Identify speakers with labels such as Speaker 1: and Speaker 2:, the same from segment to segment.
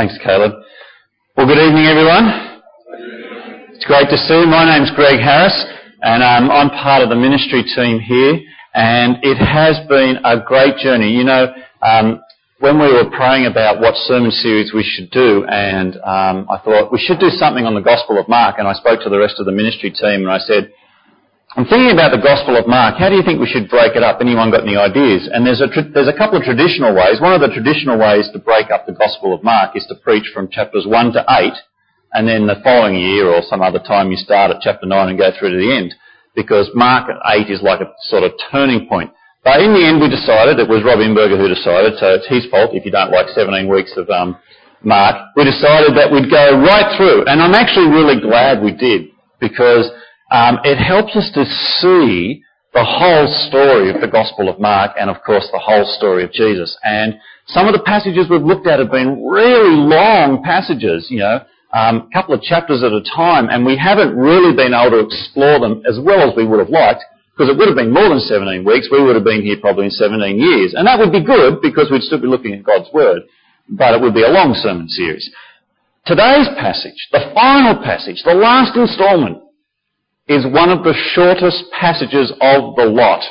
Speaker 1: Thanks, Caleb. Well, good evening, everyone. It's great to see you. My name's Greg Harris, and I'm part of the ministry team here, and it has been a great journey. You know, when we were praying about what sermon series we should do, and I thought we should do something on the Gospel of Mark, and I spoke to the rest of the ministry team, and I said, I'm thinking about the Gospel of Mark. How do you think we should break it up? Anyone got any ideas? And there's a couple of traditional ways. One of the traditional ways to break up the Gospel of Mark is to preach from chapters 1 to 8, and then the following year or some other time you start at chapter 9 and go through to the end, because Mark 8 is like a sort of turning point. But in the end we decided, it was Rob Imberger who decided, so it's his fault if you don't like 17 weeks of Mark, we decided that we'd go right through. And I'm actually really glad we did, because it helps us to see the whole story of the Gospel of Mark and, of course, the whole story of Jesus. And some of the passages we've looked at have been really long passages, you know, a couple of chapters at a time, and we haven't really been able to explore them as well as we would have liked, because it would have been more than 17 weeks. We would have been here probably in 17 years. And that would be good, because we'd still be looking at God's Word, but it would be a long sermon series. Today's passage, the final passage, the last instalment, is one of the shortest passages of the lot.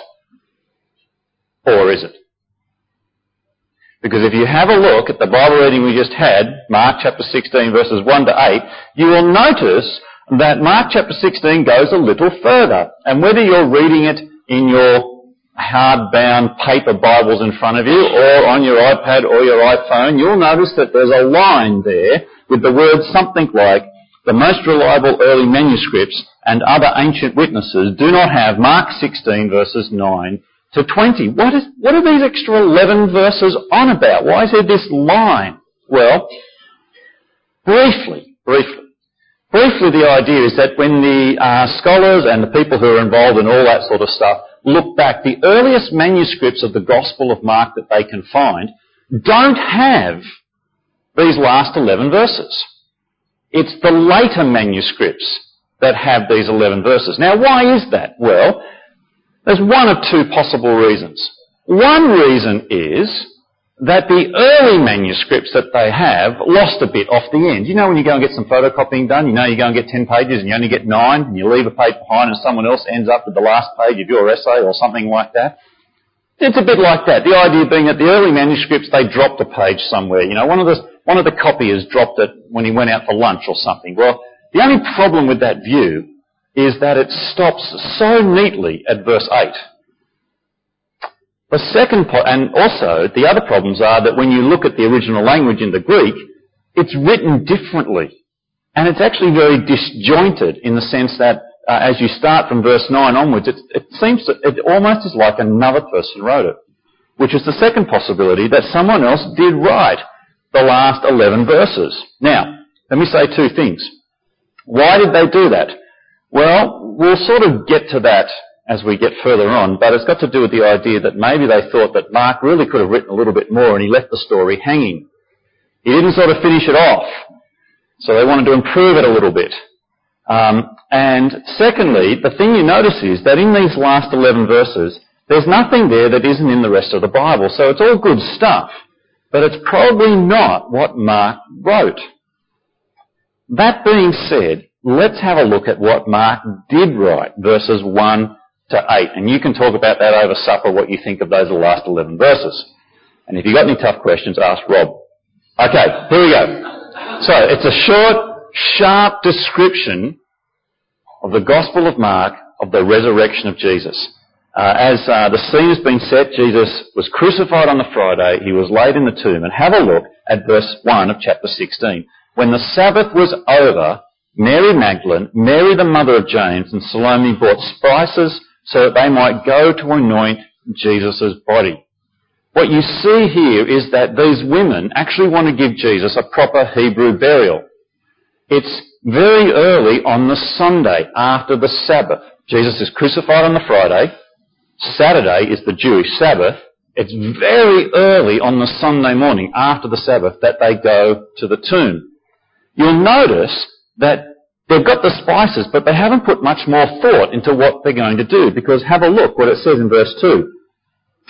Speaker 1: Or is it? Because if you have a look at the Bible reading we just had, Mark chapter 16 verses 1 to 8, you will notice that Mark chapter 16 goes a little further. And whether you're reading it in your hardbound paper Bibles in front of you, or on your iPad or your iPhone, you'll notice that there's a line there with the words something like, the most reliable early manuscripts and other ancient witnesses do not have Mark 16 verses 9 to 20. What are these extra 11 verses on about? Why is there this line? Well, briefly, the idea is that when the scholars and the people who are involved in all that sort of stuff look back, the earliest manuscripts of the Gospel of Mark that they can find don't have these last 11 verses. It's the later manuscripts that have these 11 verses. Now, why is that? Well, there's one of two possible reasons. One reason is that the early manuscripts that they have lost a bit off the end. You know when you go and get some photocopying done, you know you go and get 10 pages and you only get 9, and you leave a page behind and someone else ends up with the last page of your essay or something like that. It's a bit like that. The idea being that the early manuscripts, they dropped a page somewhere. You know, one of the copiers dropped it when he went out for lunch or something. Well, the only problem with that view is that it stops so neatly at verse 8. The second and also the other problems are that when you look at the original language in the Greek, it's written differently. And it's actually very disjointed in the sense that as you start from verse 9 onwards, it almost is like another person wrote it, which is the second possibility, that someone else did write the last 11 verses. Now, let me say two things. Why did they do that? Well, we'll sort of get to that as we get further on, but it's got to do with the idea that maybe they thought that Mark really could have written a little bit more and he left the story hanging. He didn't sort of finish it off, so they wanted to improve it a little bit. And secondly, the thing you notice is that in these last 11 verses, there's nothing there that isn't in the rest of the Bible, so it's all good stuff. But it's probably not what Mark wrote. That being said, let's have a look at what Mark did write, verses 1 to 8. And you can talk about that over supper, what you think of those last 11 verses. And if you've got any tough questions, ask Rob. Okay, here we go. So, it's a short, sharp description of the Gospel of Mark of the resurrection of Jesus. As the scene has been set, Jesus was crucified on the Friday, he was laid in the tomb, and have a look at verse 1 of chapter 16. When the Sabbath was over, Mary Magdalene, Mary the mother of James, and Salome bought spices so that they might go to anoint Jesus' body. What you see here is that these women actually want to give Jesus a proper Hebrew burial. It's very early on the Sunday after the Sabbath. Jesus is crucified on the Friday. Saturday is the Jewish Sabbath. It's very early on the Sunday morning after the Sabbath that they go to the tomb. You'll notice that they've got the spices, but they haven't put much more thought into what they're going to do, because have a look what it says in verse 2.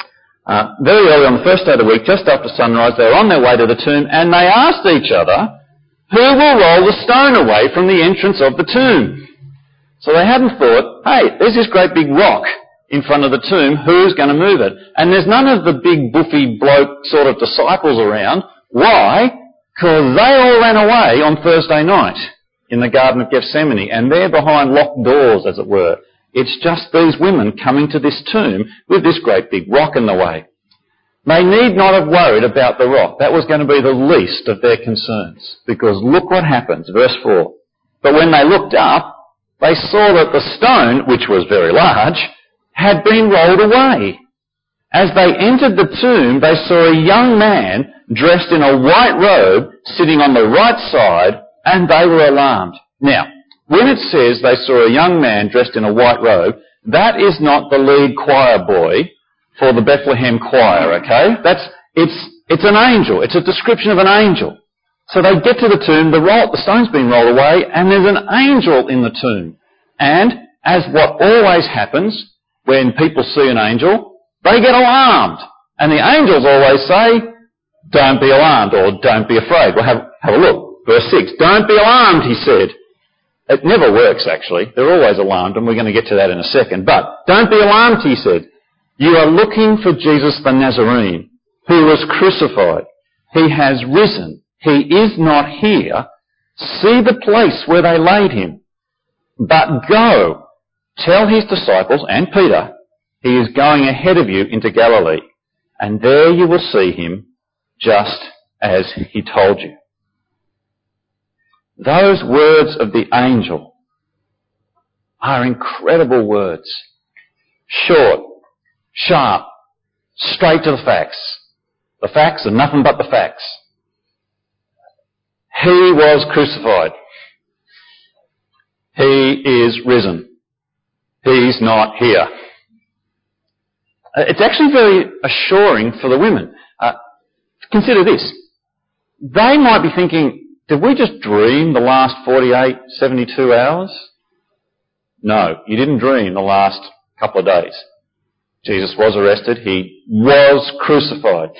Speaker 1: very early on the first day of the week, just after sunrise, they were on their way to the tomb, and they asked each other, who will roll the stone away from the entrance of the tomb? So they hadn't thought, hey, there's this great big rock in front of the tomb, who's going to move it? And there's none of the big buffy bloke sort of disciples around. Why? Because they all ran away on Thursday night in the Garden of Gethsemane, and they're behind locked doors, as it were. It's just these women coming to this tomb with this great big rock in the way. They need not have worried about the rock. That was going to be the least of their concerns, because look what happens, verse 4. But when they looked up, they saw that the stone, which was very large, had been rolled away. As they entered the tomb, they saw a young man dressed in a white robe sitting on the right side, and they were alarmed. Now, when it says they saw a young man dressed in a white robe, that is not the lead choir boy for the Bethlehem choir, okay? It's an angel. It's a description of an angel. So they get to the tomb, the stone's been rolled away, and there's an angel in the tomb. And, as what always happens when people see an angel, they get alarmed. And the angels always say, don't be alarmed, or don't be afraid. Well, have a look. Verse 6, don't be alarmed, he said. It never works, actually. They're always alarmed, and we're going to get to that in a second. But, don't be alarmed, he said. You are looking for Jesus the Nazarene, who was crucified. He has risen. He is not here. See the place where they laid him. But go, tell his disciples and Peter, he is going ahead of you into Galilee, and there you will see him just as he told you. Those words of the angel are incredible words. Short, sharp, straight to the facts. The facts are nothing but the facts. He was crucified. He is risen. He's not here. It's actually very assuring for the women. Consider this. They might be thinking, did we just dream the last 48, 72 hours? No, you didn't dream the last couple of days. Jesus was arrested. He was crucified.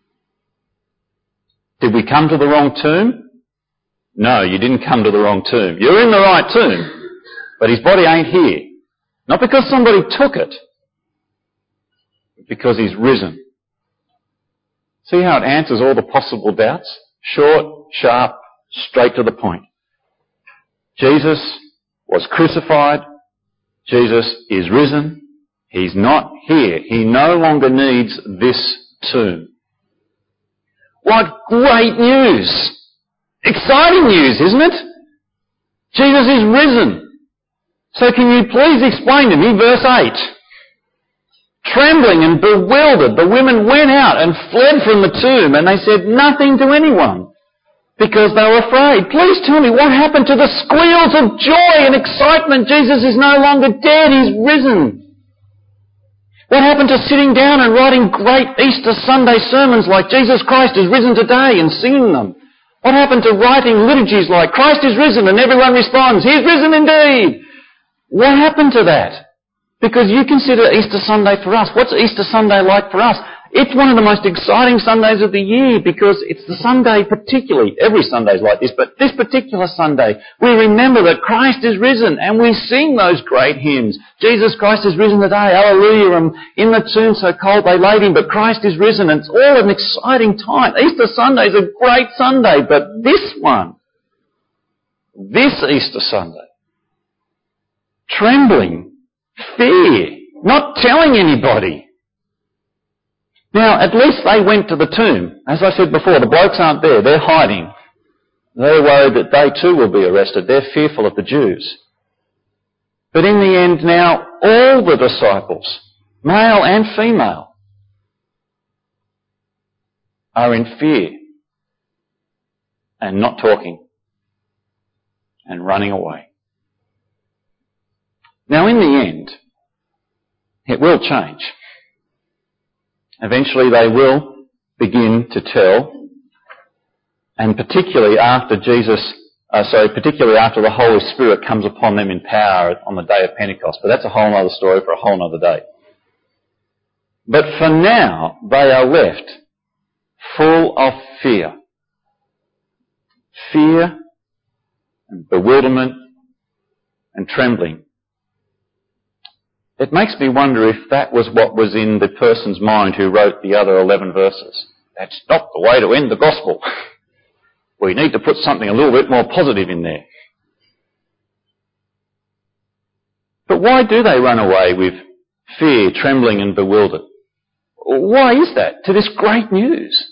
Speaker 1: Did we come to the wrong tomb? No, you didn't come to the wrong tomb. You're in the right tomb, but his body ain't here. Not because somebody took it, but because he's risen. See how it answers all the possible doubts? Short, sharp, straight to the point. Jesus was crucified. Jesus is risen. He's not here. He no longer needs this tomb. What great news! Exciting news, isn't it? Jesus is risen. So can you please explain to me verse 8? Trembling and bewildered, the women went out and fled from the tomb, and they said nothing to anyone because they were afraid. Please tell me what happened to the squeals of joy and excitement. Jesus is no longer dead. He's risen. What happened to sitting down and writing great Easter Sunday sermons like Jesus Christ is risen today and singing them? What happened to writing liturgies like Christ is risen and everyone responds, He's risen indeed? What happened to that? Because you consider Easter Sunday for us. What's Easter Sunday like for us? It's one of the most exciting Sundays of the year because it's the Sunday particularly, every Sunday's like this, but this particular Sunday, we remember that Christ is risen and we sing those great hymns. Jesus Christ is risen today, hallelujah, and in the tomb so cold they laid him, but Christ is risen, and it's all an exciting time. Easter Sunday is a great Sunday, but this Easter Sunday, trembling, fear, not telling anybody. Now, at least they went to the tomb. As I said before, the blokes aren't there. They're hiding. They're worried that they too will be arrested. They're fearful of the Jews. But in the end now, all the disciples, male and female, are in fear and not talking and running away. Now, in the end, it will change. Eventually they will begin to tell, and particularly after the Holy Spirit comes upon them in power on the day of Pentecost. But that's a whole other story for a whole other day. But for now they are left full of fear. Fear and bewilderment and trembling. It makes me wonder if that was what was in the person's mind who wrote the other 11 verses. That's not the way to end the gospel. We need to put something a little bit more positive in there. But why do they run away with fear, trembling and bewildered? Why is that to this great news?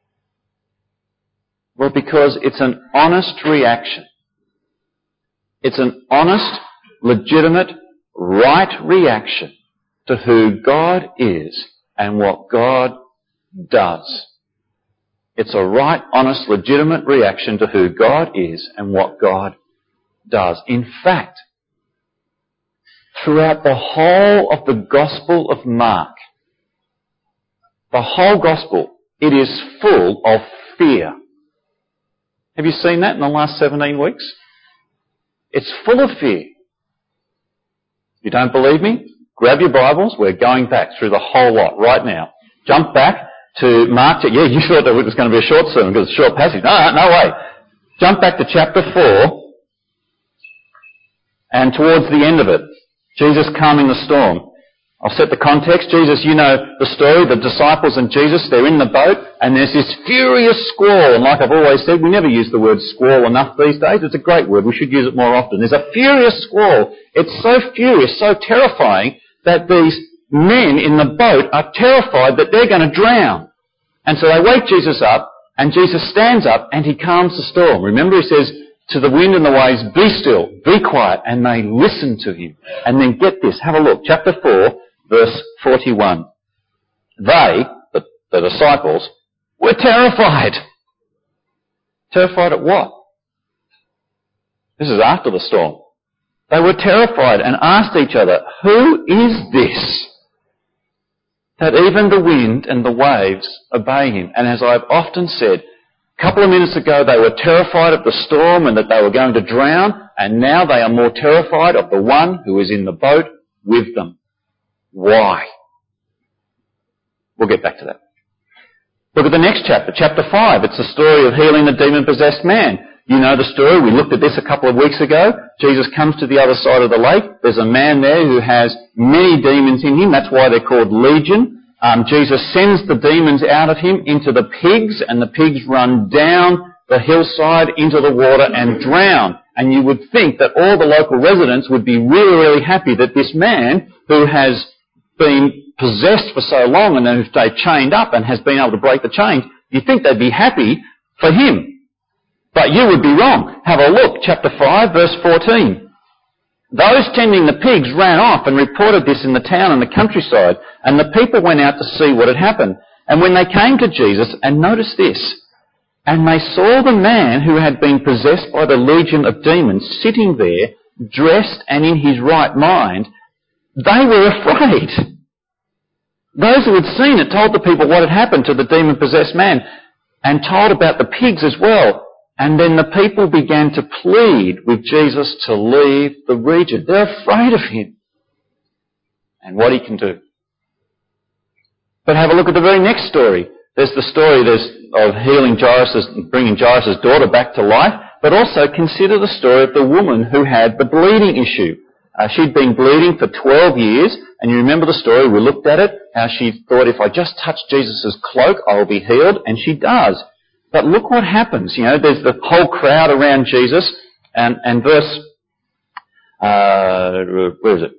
Speaker 1: Well, because it's an honest reaction. It's an honest, legitimate, right reaction to who God is and what God does. It's a right, honest, legitimate reaction to who God is and what God does. In fact, throughout the whole of the Gospel of Mark, the whole Gospel, it is full of fear. Have you seen that in the last 17 weeks? It's full of fear. If you don't believe me, grab your Bibles. We're going back through the whole lot right now. Jump back to Mark. Yeah, you thought that it was going to be a short sermon because it's a short passage. No way. Jump back to chapter 4 and towards the end of it, Jesus calming the storm. I'll set the context. Jesus, you know the story, the disciples and Jesus, they're in the boat and there's this furious squall. And like I've always said, we never use the word squall enough these days. It's a great word. We should use it more often. There's a furious squall. It's so furious, so terrifying that these men in the boat are terrified that they're going to drown. And so they wake Jesus up and Jesus stands up and he calms the storm. Remember he says to the wind and the waves, be still, be quiet, and they listen to him. And then get this, have a look, chapter 4, verse 41. They, the disciples, were terrified. Terrified at what? This is after the storm. They were terrified and asked each other, who is this that even the wind and the waves obey him? And as I've often said, a couple of minutes ago they were terrified of the storm and that they were going to drown, and now they are more terrified of the one who is in the boat with them. Why? We'll get back to that. Look at the next chapter, chapter 5. It's the story of healing the demon-possessed man. You know the story. We looked at this a couple of weeks ago. Jesus comes to the other side of the lake. There's a man there who has many demons in him. That's why they're called Legion. Jesus sends the demons out of him into the pigs, and the pigs run down the hillside into the water and drown. And you would think that all the local residents would be really, really happy that this man who has been possessed for so long and who's stayed chained up and has been able to break the chains, you'd think they'd be happy for him. But you would be wrong. Have a look, chapter 5, verse 14. Those tending the pigs ran off and reported this in the town and the countryside, and the people went out to see what had happened. And when they came to Jesus, and notice this, and they saw the man who had been possessed by the legion of demons sitting there, dressed and in his right mind, they were afraid. Those who had seen it told the people what had happened to the demon-possessed man and told about the pigs as well. And then the people began to plead with Jesus to leave the region. They're afraid of him and what he can do. But have a look at the very next story. There's the story of healing Jairus, bringing Jairus' daughter back to life, but also consider the story of the woman who had the bleeding issue. She'd been bleeding for 12 years, and you remember the story, we looked at it, how she thought, if I just touch Jesus' cloak, I'll be healed, and she does. But look what happens, there's the whole crowd around Jesus, and verse, where is it?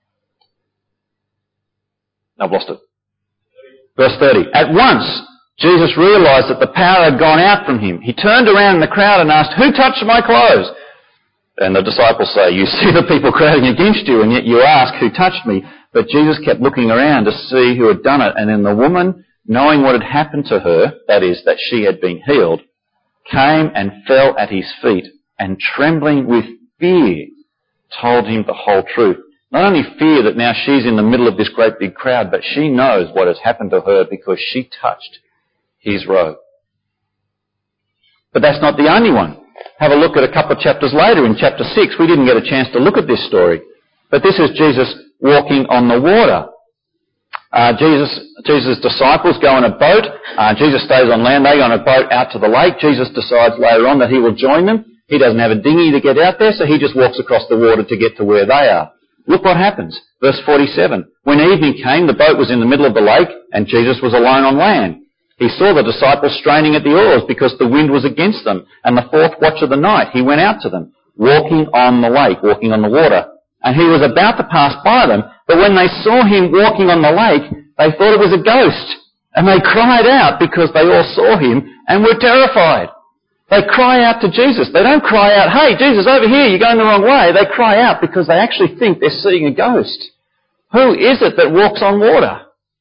Speaker 1: I've lost it. Verse 30. At once, Jesus realised that the power had gone out from him. He turned around in the crowd and asked, who touched my clothes? And the disciples say, you see the people crowding against you, and yet you ask, who touched me? But Jesus kept looking around to see who had done it. And then the woman, knowing what had happened to her, that is, that she had been healed, came and fell at his feet, and trembling with fear, told him the whole truth. Not only fear that now she's in the middle of this great big crowd, but she knows what has happened to her because she touched his robe. But that's not the only one. Have a look at a couple of chapters later in chapter 6. We didn't get a chance to look at this story. But this is Jesus walking on the water. Jesus' disciples go on a boat. Jesus stays on land. They go on a boat out to the lake. Jesus decides later on that he will join them. He doesn't have a dinghy to get out there, so he just walks across the water to get to where they are. Look what happens. Verse 47. When evening came, the boat was in the middle of the lake, and Jesus was alone on land. He saw the disciples straining at the oars because the wind was against them, and the fourth watch of the night he went out to them, walking on the lake, walking on the water. And he was about to pass by them, but when they saw him walking on the lake, they thought it was a ghost, and they cried out because they all saw him and were terrified. They cry out to Jesus. They don't cry out, "Hey, Jesus, over here, you're going the wrong way." They cry out because they actually think they're seeing a ghost. Who is it that walks on water?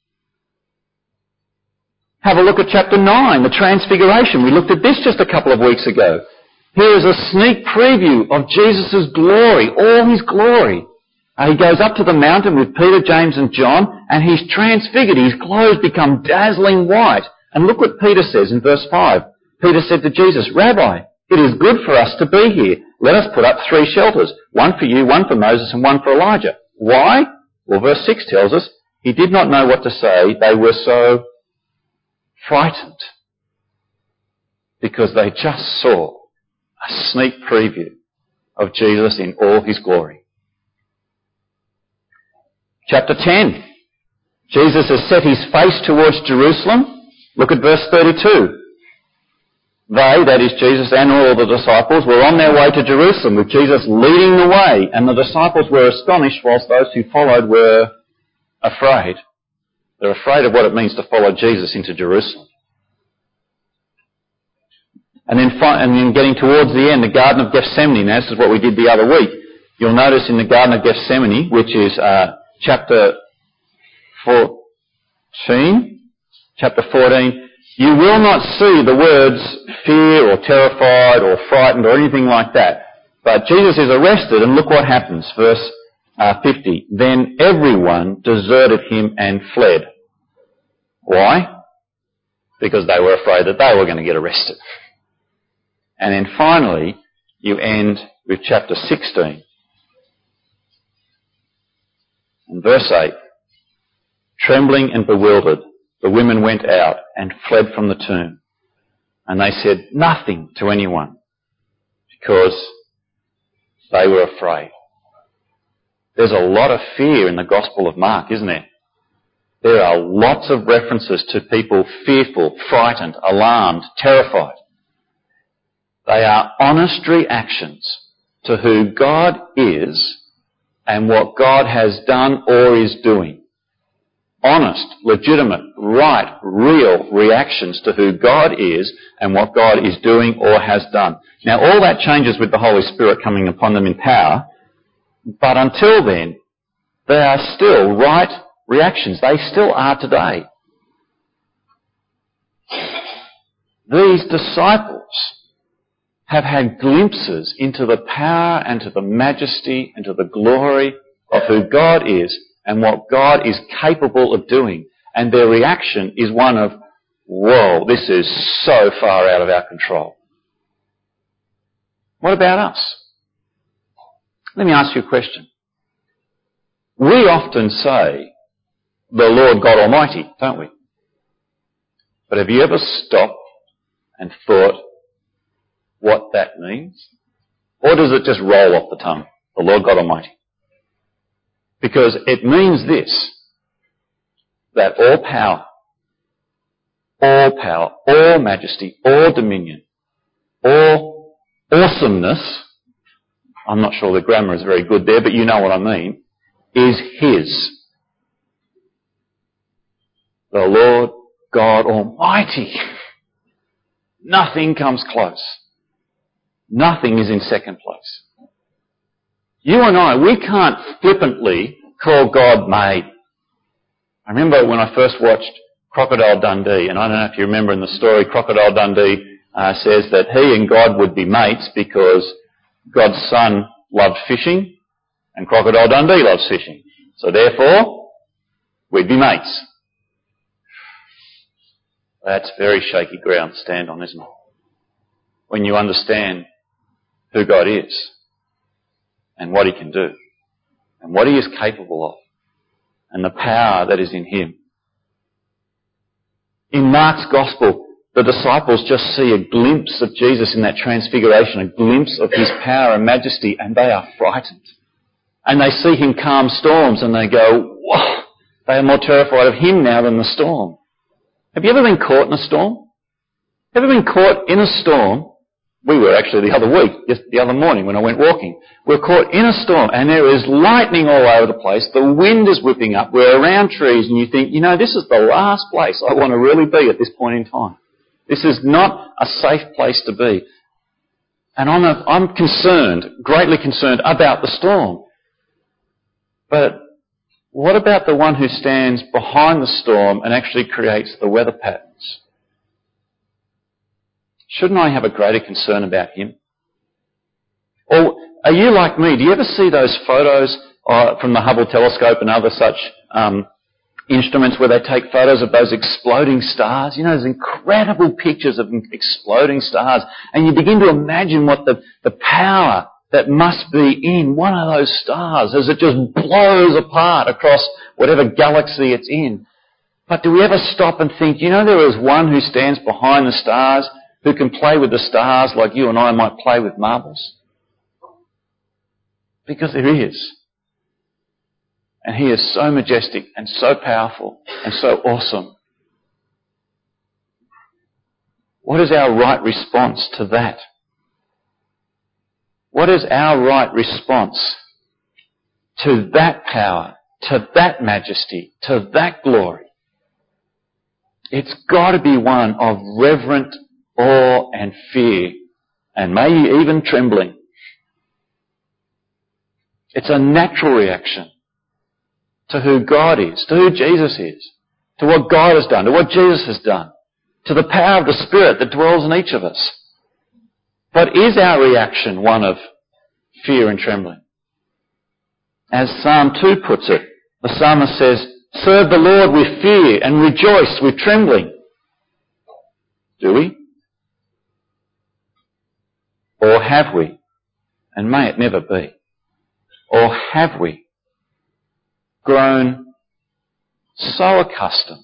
Speaker 1: Have a look at chapter 9, the Transfiguration. We looked at this just a couple of weeks ago. Here is a sneak preview of Jesus' glory, all his glory. He goes up to the mountain with Peter, James and John, and he's transfigured. His clothes become dazzling white. And look what Peter says in verse 5. Peter said to Jesus, "Rabbi, it is good for us to be here. Let us put up 3 shelters, one for you, one for Moses, and one for Elijah." Why? Well, verse 6 tells us he did not know what to say. They were so frightened because they just saw a sneak preview of Jesus in all his glory. Chapter 10. Jesus has set his face towards Jerusalem. Look at verse 32. They, that is Jesus and all the disciples, were on their way to Jerusalem with Jesus leading the way, and the disciples were astonished whilst those who followed were afraid. They're afraid of what it means to follow Jesus into Jerusalem. And then getting towards the end, the Garden of Gethsemane. Now, this is what we did the other week. You'll notice in the Garden of Gethsemane, which is chapter 14, you will not see the words fear or terrified or frightened or anything like that. But Jesus is arrested, and look what happens. Verse 50. Then everyone deserted him and fled. Why? Because they were afraid that they were going to get arrested. And then finally, you end with chapter 16. And verse 8. Trembling and bewildered, the women went out and fled from the tomb. And they said nothing to anyone because they were afraid. There's a lot of fear in the Gospel of Mark, isn't there? There are lots of references to people fearful, frightened, alarmed, terrified. They are honest reactions to who God is and what God has done or is doing. Honest, legitimate, right, real reactions to who God is and what God is doing or has done. Now, all that changes with the Holy Spirit coming upon them in power, but until then, they are still right reactions. They still are today. These disciples have had glimpses into the power and to the majesty and to the glory of who God is and what God is capable of doing. And their reaction is one of, whoa, this is so far out of our control. What about us? Let me ask you a question. We often say, the Lord God Almighty, don't we? But have you ever stopped and thought what that means? Or does it just roll off the tongue, the Lord God Almighty? Because it means this, that all power, all majesty, all dominion, all awesomeness, I'm not sure the grammar is very good there, but you know what I mean, is His. The Lord God Almighty. Nothing comes close. Nothing is in second place. You and I, we can't flippantly call God made. I remember when I first watched Crocodile Dundee, and I don't know if you remember in the story, Crocodile Dundee says that he and God would be mates because God's son loved fishing and Crocodile Dundee loves fishing. So therefore, we'd be mates. That's very shaky ground to stand on, isn't it? When you understand who God is and what He can do and what He is capable of and the power that is in Him In Mark's Gospel, the disciples just see a glimpse of Jesus in that transfiguration, a glimpse of his power and majesty, and they are frightened. And they see him calm storms and they go, whoa, they are more terrified of him now than the storm. Have you ever been caught in a storm? Ever been caught in a storm? We were actually the other week, just the other morning when I went walking. We were caught in a storm and there is lightning all over the place. The wind is whipping up. We're around trees and you think, this is the last place I want to really be at this point in time. This is not a safe place to be. And I'm concerned, greatly concerned about the storm. But what about the one who stands behind the storm and actually creates the weather patterns? Shouldn't I have a greater concern about him? Or are you like me? Do you ever see those photos from the Hubble telescope and other such instruments where they take photos of those exploding stars? Those incredible pictures of exploding stars. And you begin to imagine what the power that must be in one of those stars as it just blows apart across whatever galaxy it's in. But do we ever stop and think, there is one who stands behind the stars who can play with the stars like you and I might play with marbles? Because there is. And he is so majestic and so powerful and so awesome. What is our right response to that? What is our right response to that power, to that majesty, to that glory? It's got to be one of reverent awe and fear, and maybe even trembling. It's a natural reaction to who God is, to who Jesus is, to what God has done, to what Jesus has done, to the power of the Spirit that dwells in each of us. But is our reaction one of fear and trembling? As Psalm 2 puts it, the psalmist says, "Serve the Lord with fear and rejoice with trembling." Do we? Or have we? And may it never be. Or have we grown so accustomed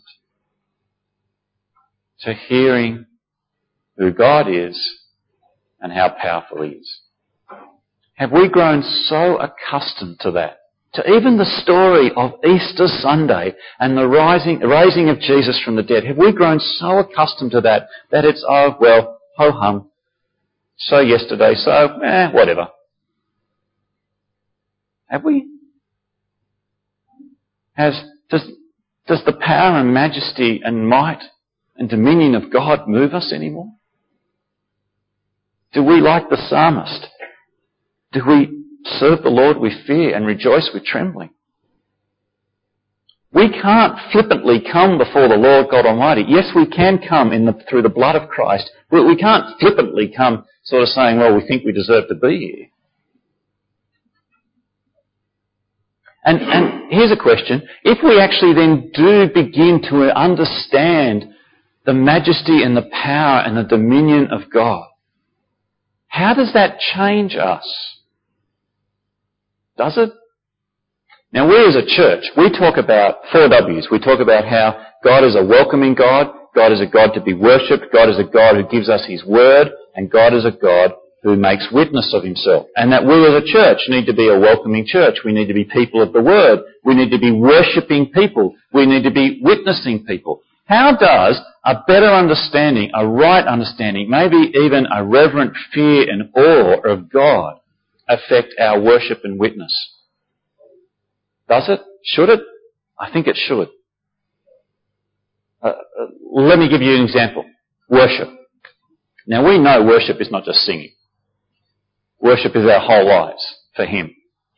Speaker 1: to hearing who God is and how powerful he is? Have we grown so accustomed to that? To even the story of Easter Sunday and the raising of Jesus from the dead. Have we grown so accustomed to that it's, ho-hum. So yesterday, whatever. Have we? Does the power and majesty and might and dominion of God move us anymore? Do we, like the psalmist, do we serve the Lord with fear and rejoice with trembling? We can't flippantly come before the Lord God Almighty. Yes, we can come through the blood of Christ, but we can't flippantly come sort of saying, we think we deserve to be here. And here's a question. If we actually then do begin to understand the majesty and the power and the dominion of God, how does that change us? Does it? Now, we as a church, we talk about 4 W's. We talk about how God is a welcoming God, God is a God to be worshipped, God is a God who gives us his word, and God is a God who makes witness of himself. And that we as a church need to be a welcoming church. We need to be people of the word. We need to be worshipping people. We need to be witnessing people. How does a better understanding, a right understanding, maybe even a reverent fear and awe of God affect our worship and witness? Does it? Should it? I think it should. Let me give you an example. Worship. Now, we know worship is not just singing. Worship is our whole lives for him.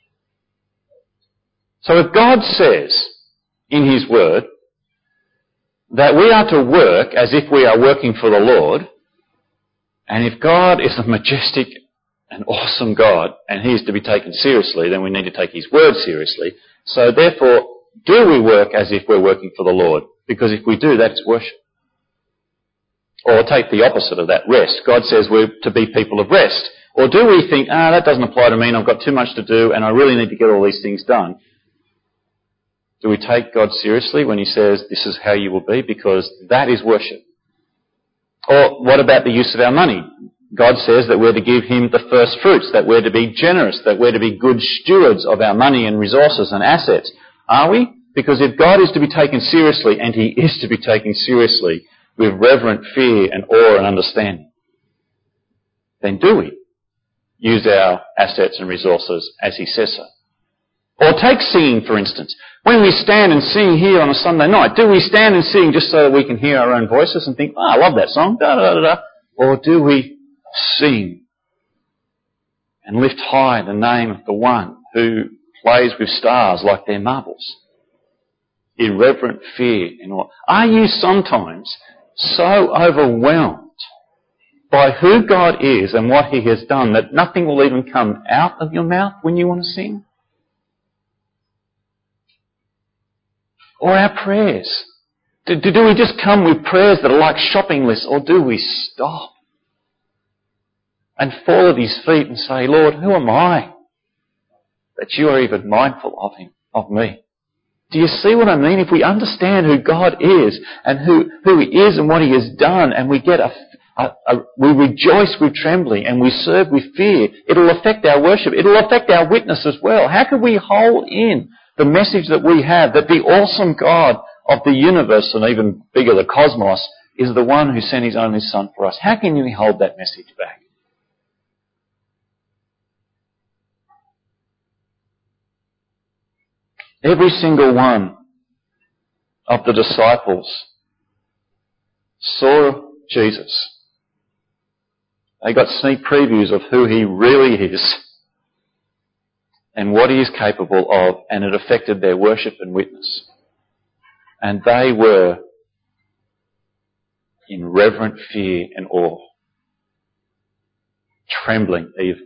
Speaker 1: So if God says in his word that we are to work as if we are working for the Lord, and if God is a majestic and awesome God and he is to be taken seriously, then we need to take his word seriously. So therefore, do we work as if we're working for the Lord? Because if we do, that's worship. Or take the opposite of that, rest. God says we're to be people of rest. Or do we think, that doesn't apply to me and I've got too much to do and I really need to get all these things done? Do we take God seriously when he says, this is how you will be? Because that is worship. Or what about the use of our money? God says that we're to give him the first fruits, that we're to be generous, that we're to be good stewards of our money and resources and assets. Are we? Because if God is to be taken seriously, and he is to be taken seriously with reverent fear and awe and understanding, then do we use our assets and resources as he says so? Or take singing, for instance. When we stand and sing here on a Sunday night, do we stand and sing just so that we can hear our own voices and think, I love that song, da-da-da-da? Or do we sing and lift high the name of the one who plays with stars like they're marbles in reverent fear and awe? Are you sometimes so overwhelmed by who God is and what he has done that nothing will even come out of your mouth when you want to sing? Or our prayers? Do we just come with prayers that are like shopping lists, or do we stop and fall at his feet and say, Lord, who am I that you are even mindful of me? Do you see what I mean? If we understand who God is and who he is and what he has done, and we get we rejoice with trembling and we serve with fear, it'll affect our worship. It'll affect our witness as well. How can we hold in the message that we have, that the awesome God of the universe, and even bigger, the cosmos, is the one who sent his only Son for us? How can we hold that message back? Every single one of the disciples saw Jesus. They got sneak previews of who he really is and what he is capable of, and it affected their worship and witness. And they were in reverent fear and awe, trembling even.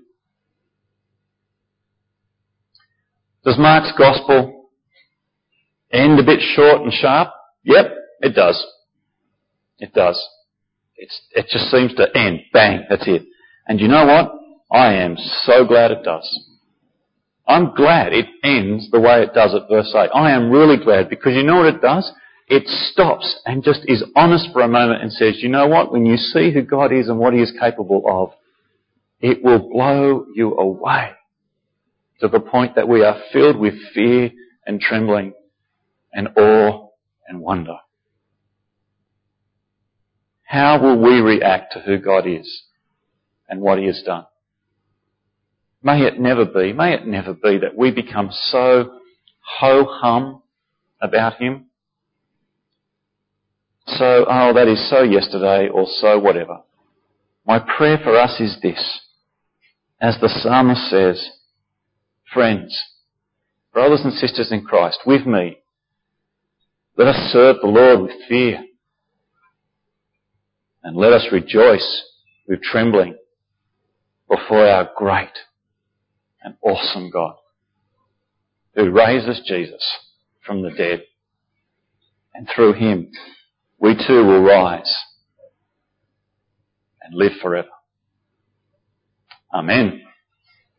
Speaker 1: Does Mark's gospel end a bit short and sharp? Yep, it does. It does. It just seems to end. Bang, that's it. And you know what? I am so glad it does. I'm glad it ends the way it does at verse 8. I am really glad, because you know what it does? It stops and just is honest for a moment and says, you know what? When you see who God is and what he is capable of, it will blow you away to the point that we are filled with fear and trembling and awe and wonder. How will we react to who God is and what he has done? May it never be that we become so ho-hum about him. So, that is so yesterday, or so whatever. My prayer for us is this. As the psalmist says, friends, brothers and sisters in Christ, with me, let us serve the Lord with fear. And let us rejoice with trembling before our great and awesome God, who raises Jesus from the dead. And through him, we too will rise and live forever. Amen.